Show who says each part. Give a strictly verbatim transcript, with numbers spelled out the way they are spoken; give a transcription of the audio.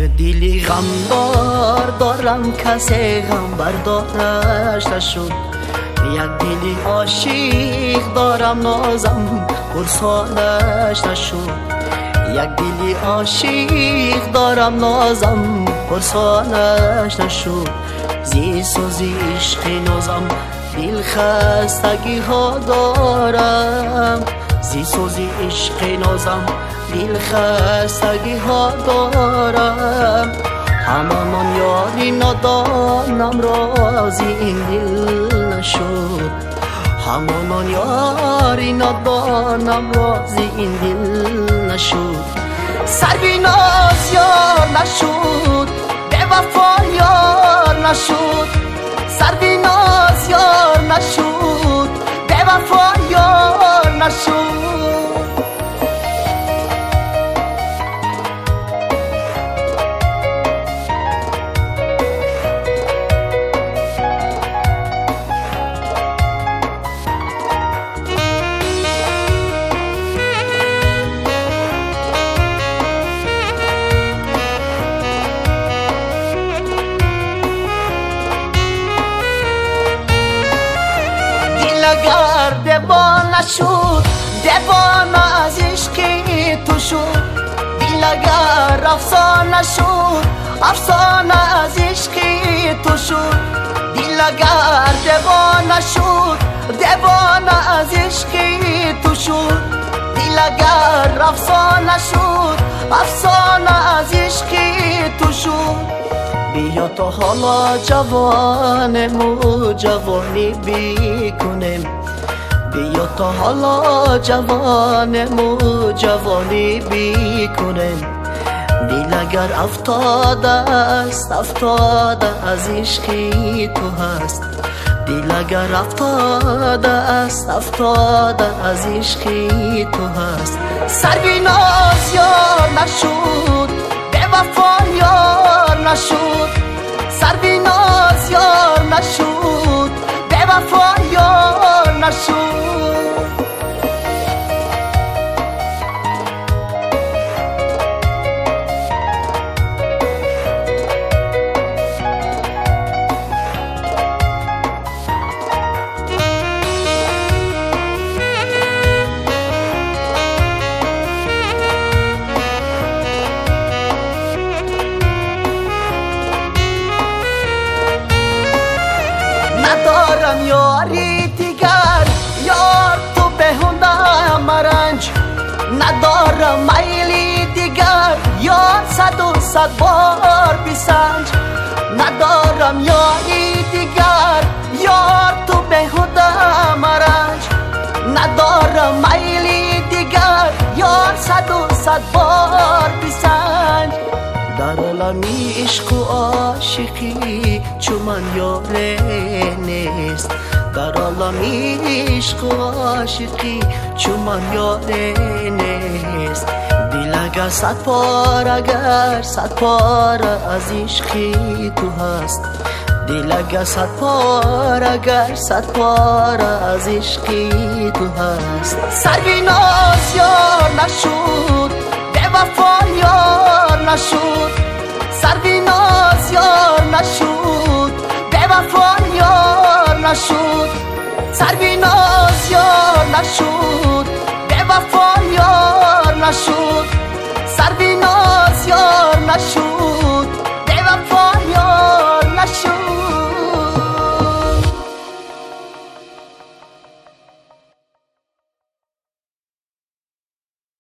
Speaker 1: دلی غمدار دارم کسی غم بردارش نشد. یک دلی عاشق دارم نازم پرسانش نشد. یک دلی عاشق دارم نازم پرسانش نشد. زی سوزی عشق نازم دل خستگی ها دارم. زی سوزی عشق نازم دل خستگی ها دارم. همان یاری ندانم رازی این دل نشد. همان یاری ندانم رازی این دل نشد. سربیناز یار نشد، به وفا یار نشد. سربیناز یار نشد، به وفا یار نشد. اگر دیوانه شد، دیوانه از عشقی تو شد. دل اگر افسانه شد، افسانه از عشقی تو شد. دل اگر دیوانه شد، دیوانه از عشقی تو شد. دل اگر افسانه شد، افسانه از عشقی تو شد. بیا تا حالا جوانمو جوانی بیکنیم. بیا تا حالا جوانمو جوانی بیکنیم. دل اگر افتاده است، افتاده از عشقی تو هست. دل اگر افتاده است، افتاده از عشقی تو هست. سربیناز یار نشد، به وفا یار نشد. سربیناز یار نشد، به وفا یار نشد. ندارم یاری دیگر، یار تو بهونه مرنج. ندارم میلی دیگر، یار صد و صد بار بسنج. ندارم یاری دیگر، یار تو بهونه مرنج. ندارم میلی دیگر، یار صد و صد بار بسنج. در عالمی عشق و عاشقی چو من یاره نیست. در عالمی عشق و عاشقی چو من یاره نیست. دل اگر صد پار، اگر صد پار از عشقی تو هست. دل اگر صد پار، اگر صد پار از عشقی تو هست. سربیناز یار نشد، به وفا یار نشد. سربیناز یار نشد، به وفا یار نشد. سربیناز یار نشد، به وفا یار نشد. سربیناز یار نشد.